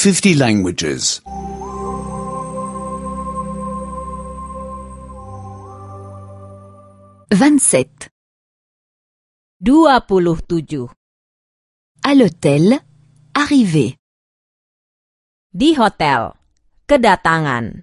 50 languages. 27. 27. À l'hôtel, arrivé. Di hotel. Kedatangan.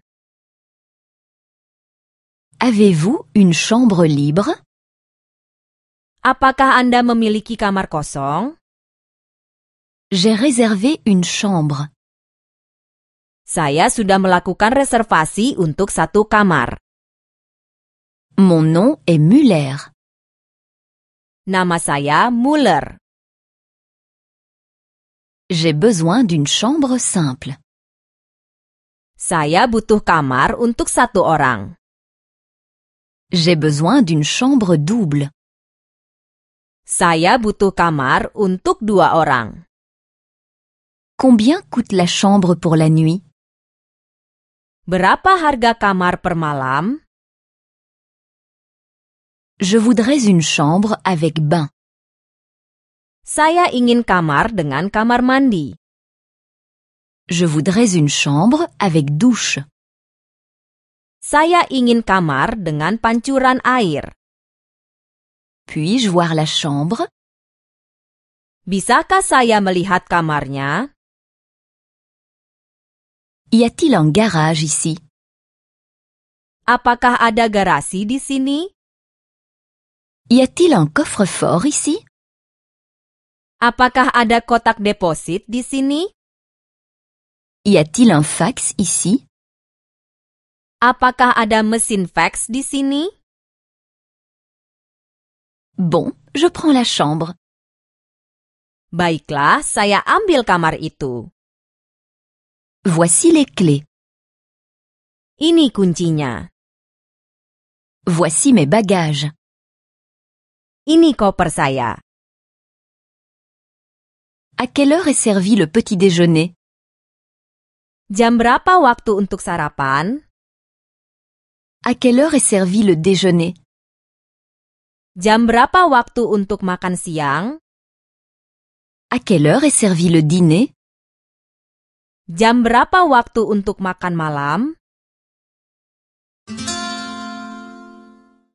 Avez-vous une chambre libre? Apakah Anda memiliki kamar kosong? J'ai réservé une chambre. Saya sudah melakukan reservasi untuk 1 kamar. Mon nom est Muller. Nama saya Muller. J'ai besoin d'une chambre simple. Saya butuh kamar untuk 1 orang. J'ai besoin d'une chambre double. Saya butuh kamar untuk 2 orang. Combien coûte la chambre pour la nuit? Berapa harga kamar per malam? Je voudrais une chambre avec bain. Saya ingin kamar dengan kamar mandi. Je voudrais une chambre avec douche. Saya ingin kamar dengan pancuran air. Puis-je voir la chambre? Bisakah saya melihat kamarnya? Y a-t-il un garage ici? Apakah ada garasi di sini? Y a-t-il un coffre-fort ici? Apakah ada kotak deposit di sini? Y a-t-il un fax ici? Apakah ada mesin fax di sini? Bon, je prends la chambre. Baiklah, saya ambil kamar itu. Voici les clés. Ini kuncinya. Voici mes bagages. Ini koper saya. À quelle heure est servi le petit déjeuner? Jam berapa waktu untuk sarapan? À quelle heure est servi le déjeuner? Jam berapa waktu untuk makan siang? À quelle heure est servi le dîner? Jam berapa waktu untuk makan malam?